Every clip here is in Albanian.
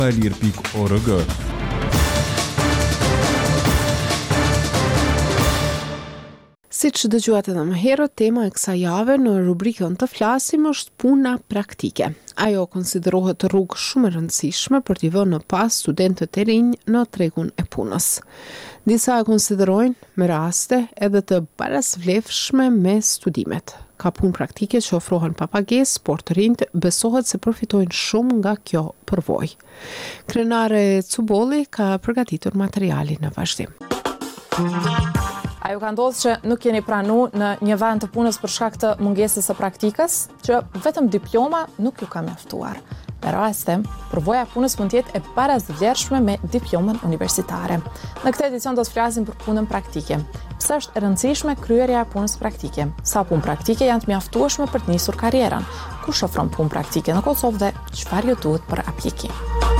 Palir.org. Si që dëgjuat edhe më herët, tema e kësaj jave në rubrikën të flasim është puna praktike. Ajo konsiderohet rrugë shumë e rëndësishme për t'i vënë në pas studentët e rinj në tregun e punës. Disa e konsiderojnë me raste edhe të barazvlefshme me studimet. Ka punë praktike që ofrohen pa pagesë, por të rinjt besohet se përfitojnë shumë nga kjo përvojë. Krenare Cubolli ka përgatitur materialin në vazhdim. A ju ka ndodhur që nuk jeni pranu në një vend të punës për shkak të mungesës së praktikës, që vetëm diploma nuk ju ka mjaftuar. Me raste, përvoja punës mund të jetë e barazvlerëshme me diplomën universitare. Në këtë edicion do të flasim për punën praktike. Pse është e rëndësishme kryerja e punës praktike? Sa punë praktike janë të mjaftueshme për të nisur karrierën? Kush ofron punë praktike në Kosovë dhe çfarë ju duhet për aplikim?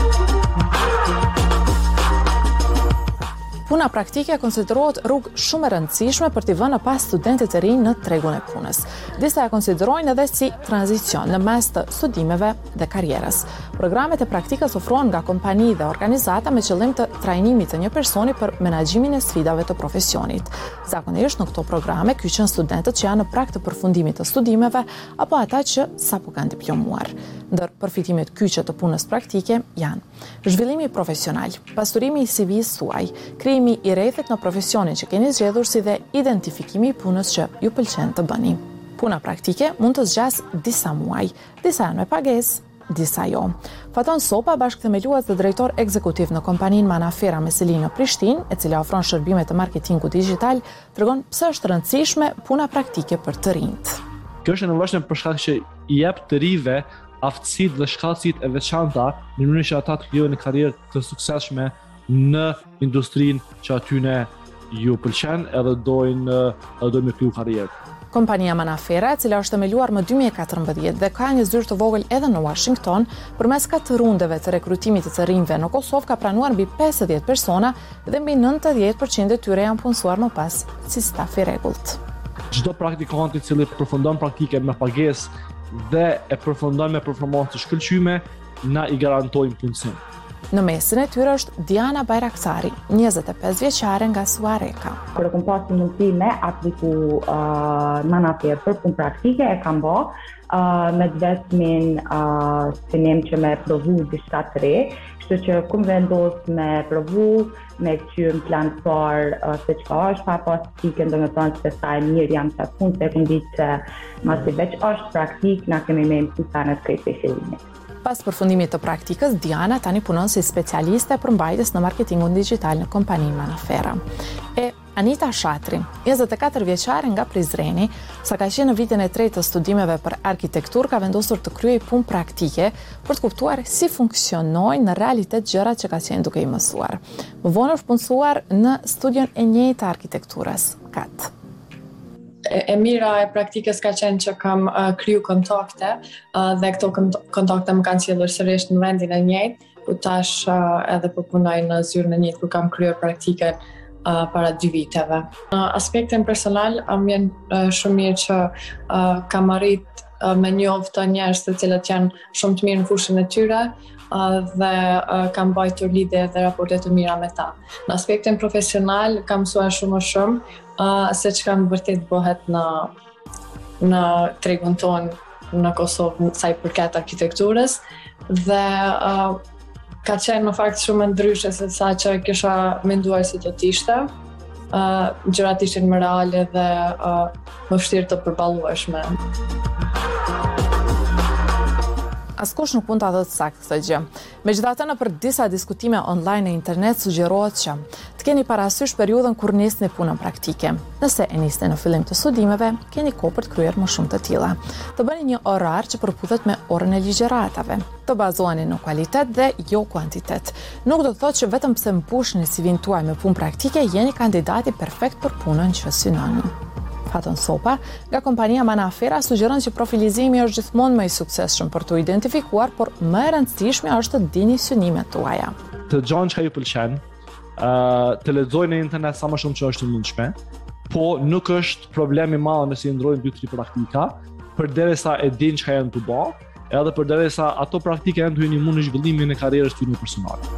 Puna praktike konsiderohet rrugë shumë e rëndësishme për t'i vënë në pas studentët e rinj në tregun e punës. Disa e konsiderojnë edhe si tranzicion në mes të studimeve dhe karrierës. Programet e praktikës ofrohen nga kompani dhe organizata me qëllim të trajnimit të një personi për menaxhimin e sfidave të profesionit. Zakonisht në këto programe kyçen studentët që janë në prag të përfundimit të studimeve apo ata që sapo kanë diplomuar. Ndër përfitimet kyçe të punës praktike janë zhvillimi profesional, pasurimi i CV-s tuaj, krijimi i rrethit në profesionin që keni zgjedhur si dhe identifikimi i punës që ju pëlqen të bëni. Puna praktike mund të zgjasë disa muaj, disa janë me pagesë, disa jo. Faton Sopa, bashkëthemelues dhe drejtor ekzekutiv në kompaninë Manafera me seli në Prishtinë, e cila ofron shërbime të marketingut digital, tregon pse është rëndësishme puna praktike për të rinjt. Kjo është e nevojshme për shkak që i jep të rive aftësitë dhe shkallësitë e veçanta në mënyrë që ata të krijojnë një karrierë të suksesshme në industrinë që atyne ju pëlqen edhe dojnë me kriju karrierë. Kompania Manafera, e cila është themeluar më 2014 dhe ka një zyrë të vogël edhe në Washington, përmes 4 rundeve të rekrutimit të rinjve në Kosovë ka pranuar mbi 50 persona dhe mbi 90% e tyre janë punësuar më pas si staf i rregullt. Çdo praktikant i cili përfundon praktike me pagesë dhe e përfundon me performancë të shkëlqyme, na i garantojmë punësim. Në mesin e tyre është Diana Bajraksari, 25 vjeçare nga Suareka. Kur kam pasur mundësi me apliku Manafera për punë praktike, e kam bë me vetmin synim që me provu diçka të re, kështu që kum vendos me provu, me kthyer në plan të parë se çka është pa pas praktikën, domethënë se sa e mirë jam sa punë, se kum ditë se masi veç është praktik, na kemi me mësuar në këtë fillim. Pas përfundimit të praktikës, Diana tani punon si specialiste për mbajtjes në marketingun digital në kompaninë Manafera. E Anita Shatri, 24 vjeçare nga Prizreni, sa ka qenë në vitin e 3 të studimeve për arkitektur, ka vendosur të kryej punë praktike për të kuptuar si funksionojnë në realitet gjërat që ka qenë duke i mësuar. Më vonë është punësuar në studion e njëjtë të arkitekturës, KAT. E mira e praktikës ka qenë që kam kriju kontakte dhe këto kontakte më kanë sjellur sërish në vendin e njëjtë, ku tash edhe po punoj në zyrën e njëjtë ku kam kryer praktikën para 2 viteve. Në aspektin personal, më vjen shumë mirë që kam arrit me njoft të njerëz të cilët janë shumë të mirë në fushën e tyre dhe kam mbajtur lidhje dhe raporte të mira me ta. Në aspektin profesional, kam mësuar shumë se çka në vërtet bëhet në tregun tonë në Kosovë sa i përket arkitekturës dhe ka qenë në fakt shumë ndryshe se sa që kisha menduar se do të ishte. Gjërat ishin më reale dhe më vështirë të përballueshme. Askush nuk mund ta thotë saktë këtë gjë. Megjithatë, nëpër disa diskutime online në internet sugjerohet që të keni parasysh periudhën kur nisni punën praktike. Nëse e nisni në fillim të studimeve, keni kohë për të kryer më shumë të tilla. Të bëni një orar që përputhet me orën e ligjëratave. Të bazoheni në kualitet dhe jo kuantitet. Nuk do të thotë që vetëm pse mbushni CV-n tuaj me punë praktike, jeni kandidati perfekt për punën që synoni. Faton Sopa, nga kompania Manafera, sugjeron që profilizimi është gjithmonë më i suksesshëm për të identifikuar, por më e rëndësishme është të dini synimet tuaja. Të dëgjoni çka ju pëlqen, të lexojnë në internet sa më shumë që është e mundshme, po nuk është problem i madh nëse i ndrojnë 2-3 praktika, përderisa e din çka janë të bë, edhe përderisa ato praktike janë të hyjnë në zhvillimin e karrierës tyre personale.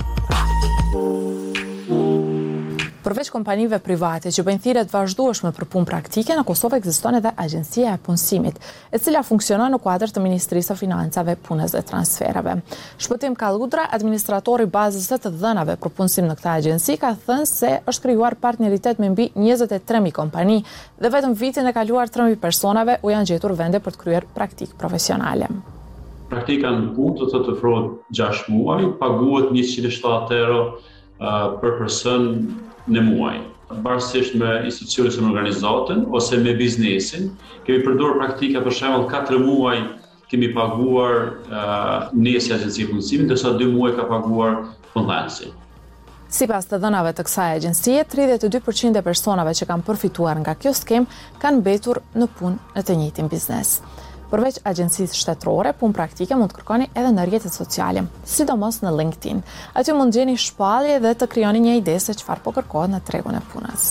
Përveç kompanive private që bëjnë thirrje të vazhdueshme për punë praktike, në Kosovë ekziston edhe Agjencia e Punësimit, e cila funksionon në kuadër të Ministrisë së Financave, Punës dhe Transferave. Shpëtim Kalludra, administratori i bazës së të dhënave për punësim në këtë agjenci, ka thënë se është krijuar partneritet me mbi 23.000 kompani dhe vetëm vitin e kaluar 3.000 personave u janë gjetur vende për të kryer praktikë profesionale. Praktika në punë do të ofrohet 6 muaj, paguhet 107 euro për person në muaj. Varësisht me institucionin e organizatën ose me biznesin, kemi përdorur praktika për shembull 4 muaj kemi paguar ne si agjenci punësimit, ndërsa 2 muaj ka paguar punëdhënësi. Sipas të dhënave të kësaj agjencie, 32% e personave që kanë përfituar nga kjo skemë kanë mbetur në punë në të njëjtin biznes. Përveç agjencisë shtetërore, punë praktike mund të kërkoni edhe në rrjetet sociale, sidomos në LinkedIn. Aty mund gjeni shpallje dhe të krijoni një ide se çfarë po kërkohet në tregun e punës.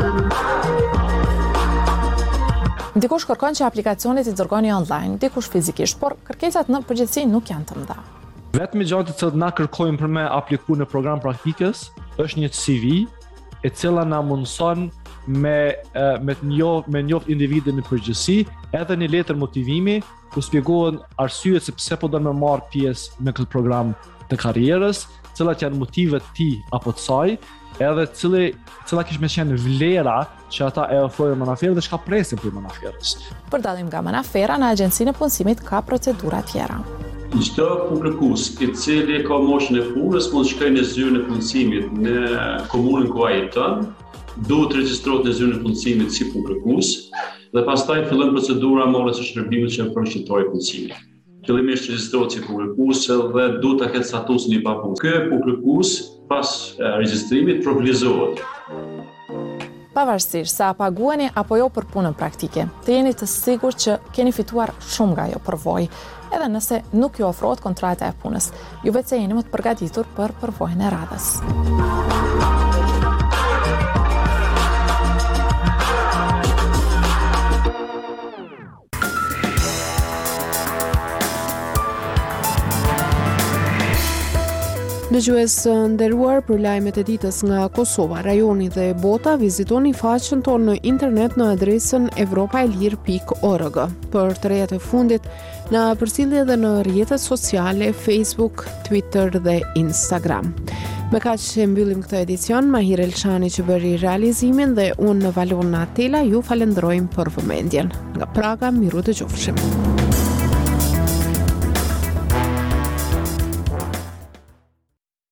Dikush kërkon që aplikacionet i dërgoni online, dikush fizikisht, por kërkesat në përgjithësi nuk janë të mëdha. Vetëm gjë që na kërkojnë për me apliku në program praktikës është një CV e cila na mundson me njoft individin në përgjithësi, edhe një letër motivimi ku shpjegohen arsyet se pse po do të marr pjesë në këtë program të karrierës, cilat janë motivet ti apo të saj, edhe cila kish me qenë vlera që ata e ofrojnë manaferë dhe çka presin për manaferës. Për dallim nga manafera, në agjencinë e punësimit ka procedura tjera. Çdo publikus i cili ka moshën e punës mund të shkojë në zyrën e punësimit në komunën ku ai jeton, duhet të regjistrohet në zyrën e punësimit si publikus dhe pastaj fillon procedura marrjes së shërbimit që ofron shqiptari i punësimit. Fillimisht regjistrohet si publikus dhe duhet ta ketë statusin i papunë. Ky publikus pas regjistrimit profilizohet. Pavarësisht sa paguani apo jo për punën praktike, të jeni të sigurt që keni fituar shumë nga ajo përvojë, edhe nëse nuk ju ofrohet kontrata e punës. Ju vetë se jeni më të përgatitur për përvojën e radhës. Dëgjues nderuar, për lajmet e ditës nga Kosova, rajoni dhe bota, vizitoni faqen tonë në internet në adresën evropaelir.org. Për të rejat e fundit, na përcjellni edhe në rrjetet sociale, Facebook, Twitter dhe Instagram. Me kaq që mbyllim këtë edicion, Mahir Elçani që bëri realizimin dhe unë Valona Tela ju falenderojmë për vëmendjen. Nga Praga, miru dëgjofshim.